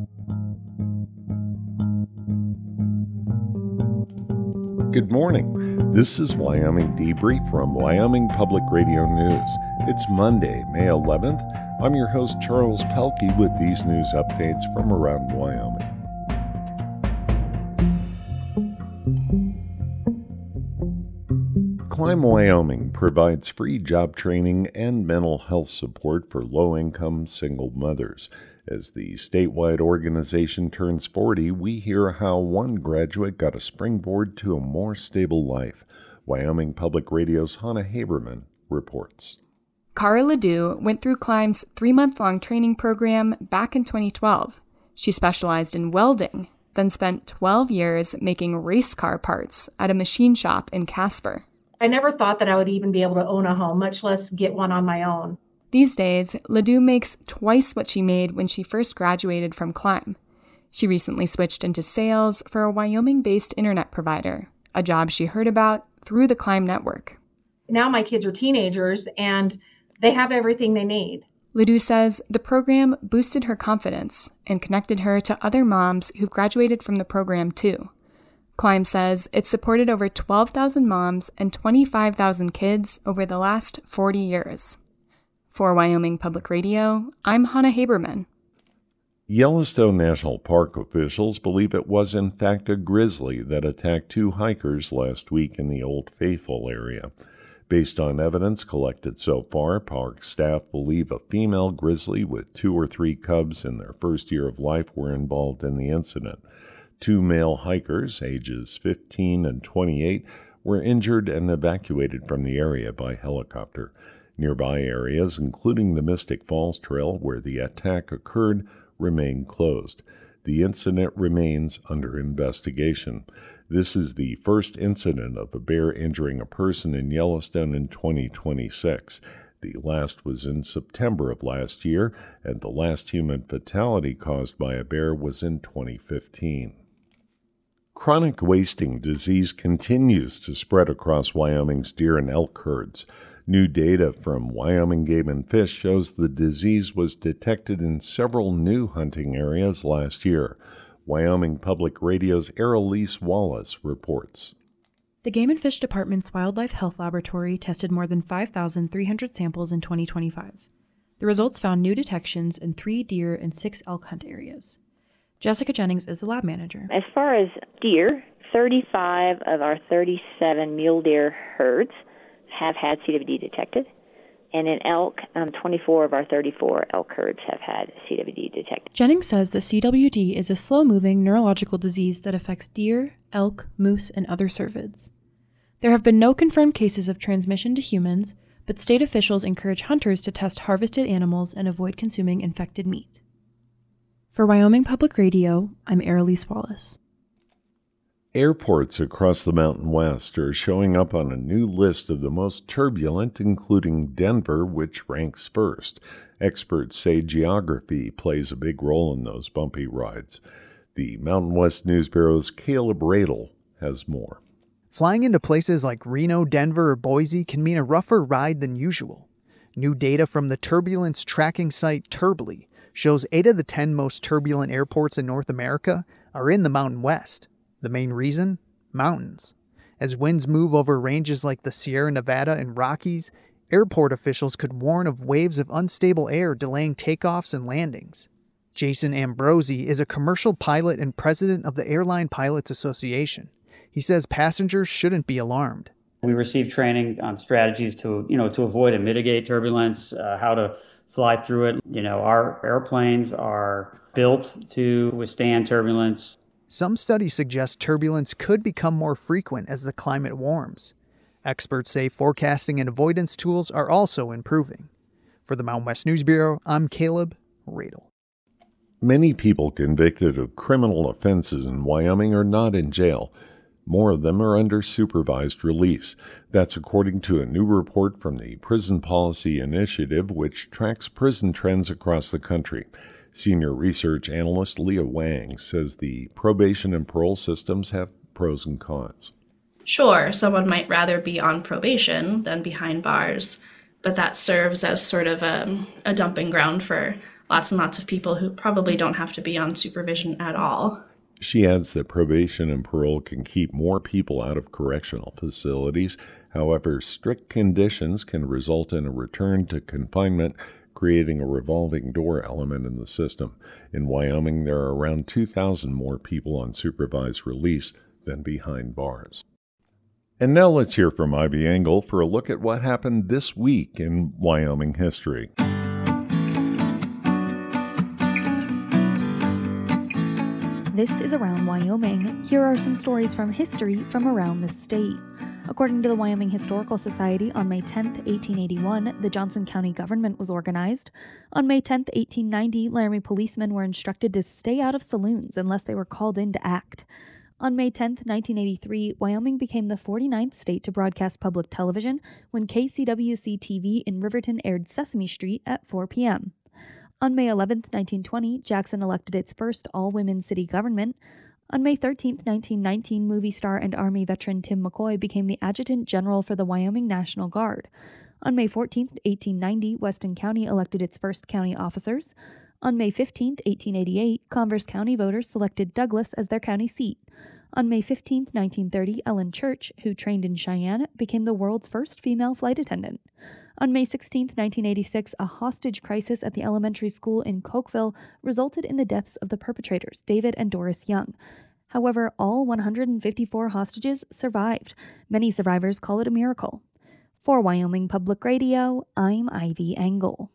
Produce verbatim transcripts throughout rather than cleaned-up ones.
Good morning. This is Wyoming Debrief from Wyoming Public Radio News. It's Monday, May eleventh. I'm your host, Charles Pelkey, with these news updates from around Wyoming. Climb Wyoming provides free job training and mental health support for low-income single mothers. As the statewide organization turns forty, we hear how one graduate got a springboard to a more stable life. Wyoming Public Radio's Hannah Haberman reports. Cara Ledoux went through Climb's three-month-long training program back in twenty twelve. She specialized in welding, then spent twelve years making race car parts at a machine shop in Casper. I never thought that I would even be able to own a home, much less get one on my own. These days, Ledoux makes twice what she made when she first graduated from Climb. She recently switched into sales for a Wyoming-based internet provider, a job she heard about through the Climb network. Now my kids are teenagers, and they have everything they need. Ledoux says the program boosted her confidence and connected her to other moms who've graduated from the program too. Climb says it supported over twelve thousand moms and twenty-five thousand kids over the last forty years. For Wyoming Public Radio, I'm Hannah Haberman. Yellowstone National Park officials believe it was in fact a grizzly that attacked two hikers last week in the Old Faithful area. Based on evidence collected so far, park staff believe a female grizzly with two or three cubs in their first year of life were involved in the incident. Two male hikers, ages fifteen and twenty-eight, were injured and evacuated from the area by helicopter. Nearby areas, including the Mystic Falls Trail where the attack occurred, remain closed. The incident remains under investigation. This is the first incident of a bear injuring a person in Yellowstone in twenty twenty-six. The last was in September of last year, and the last human fatality caused by a bear was in twenty fifteen. Chronic wasting disease continues to spread across Wyoming's deer and elk herds. New data from Wyoming Game and Fish shows the disease was detected in several new hunting areas last year. Wyoming Public Radio's Aralise Wallace reports. The Game and Fish Department's Wildlife Health Laboratory tested more than five thousand three hundred samples in twenty twenty-five. The results found new detections in three deer and six elk hunt areas. Jessica Jennings is the lab manager. As far as deer, thirty-five of our thirty-seven mule deer herds have had C W D detected, and in elk, um, twenty-four of our thirty-four elk herds have had C W D detected. Jennings says that C W D is a slow-moving neurological disease that affects deer, elk, moose, and other cervids. There have been no confirmed cases of transmission to humans, but state officials encourage hunters to test harvested animals and avoid consuming infected meat. For Wyoming Public Radio, I'm Aralise Wallace. Airports across the Mountain West are showing up on a new list of the most turbulent, including Denver, which ranks first. Experts say geography plays a big role in those bumpy rides. The Mountain West News Bureau's Caleb Radel has more. Flying into places like Reno, Denver, or Boise can mean a rougher ride than usual. New data from the turbulence tracking site Turbly shows eight of the ten most turbulent airports in North America are in the Mountain West. The main reason? Mountains. As winds move over ranges like the Sierra Nevada and Rockies, airport officials could warn of waves of unstable air delaying takeoffs and landings. Jason Ambrosi is a commercial pilot and president of the Airline Pilots Association. He says passengers shouldn't be alarmed. We receive training on strategies to, you know, to avoid and mitigate turbulence, uh, how to fly through it. You know, our airplanes are built to withstand turbulence. Some studies suggest turbulence could become more frequent as the climate warms. Experts say forecasting and avoidance tools are also improving. For the Mountain West News Bureau, I'm Caleb Radel. Many people convicted of criminal offenses in Wyoming are not in jail. More of them are under supervised release. That's according to a new report from the Prison Policy Initiative, which tracks prison trends across the country. Senior research analyst Leah Wang says the probation and parole systems have pros and cons. Sure, someone might rather be on probation than behind bars, but that serves as sort of a, a dumping ground for lots and lots of people who probably don't have to be on supervision at all. She adds that probation and parole can keep more people out of correctional facilities. However, strict conditions can result in a return to confinement, creating a revolving door element in the system. In Wyoming, there are around two thousand more people on supervised release than behind bars. And now let's hear from Ivy Engel for a look at what happened this week in Wyoming history. This is Around Wyoming. Here are some stories from history from around the state. According to the Wyoming Historical Society, on May tenth, eighteen eighty-one, the Johnson County government was organized. On May tenth, eighteen ninety, Laramie policemen were instructed to stay out of saloons unless they were called in to act. On May tenth, nineteen eighty-three, Wyoming became the forty-ninth state to broadcast public television when K C W C T V in Riverton aired Sesame Street at four p.m. On May eleventh, nineteen twenty, Jackson elected its first all-women city government. On May thirteenth, nineteen nineteen, movie star and Army veteran Tim McCoy became the Adjutant General for the Wyoming National Guard. On May fourteenth, eighteen ninety, Weston County elected its first county officers. On May fifteenth, eighteen eighty-eight, Converse County voters selected Douglas as their county seat. On May fifteenth, nineteen thirty, Ellen Church, who trained in Cheyenne, became the world's first female flight attendant. On May sixteenth, nineteen eighty-six, a hostage crisis at the elementary school in Cokeville resulted in the deaths of the perpetrators, David and Doris Young. However, all one hundred fifty-four hostages survived. Many survivors call it a miracle. For Wyoming Public Radio, I'm Ivy Engel.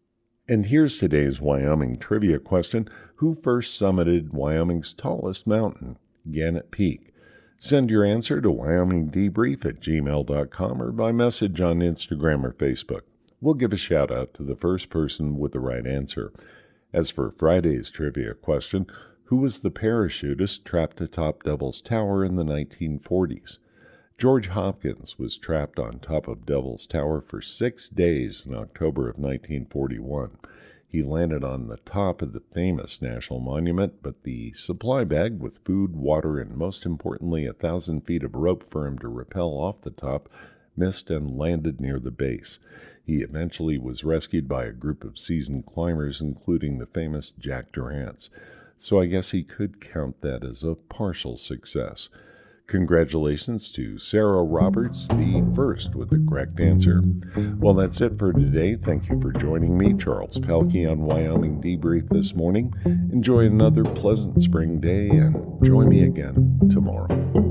And here's today's Wyoming trivia question. Who first summited Wyoming's tallest mountain, Gannett Peak? Send your answer to wyoming debrief at gmail dot com or by message on Instagram or Facebook. We'll give a shout out to the first person with the right answer. As for Friday's trivia question, who was the parachutist trapped atop Devil's Tower in the nineteen forties? George Hopkins was trapped on top of Devil's Tower for six days in October of nineteen forty-one. He landed on the top of the famous National Monument, but the supply bag with food, water, and most importantly, a thousand feet of rope for him to rappel off the top missed and landed near the base. He eventually was rescued by a group of seasoned climbers, including the famous Jack Durrance. So I guess he could count that as a partial success. Congratulations to Sarah Roberts, the first with the correct answer. Well, that's it for today. Thank you for joining me, Charles Pelkey, on Wyoming Debrief this morning. Enjoy another pleasant spring day and join me again tomorrow.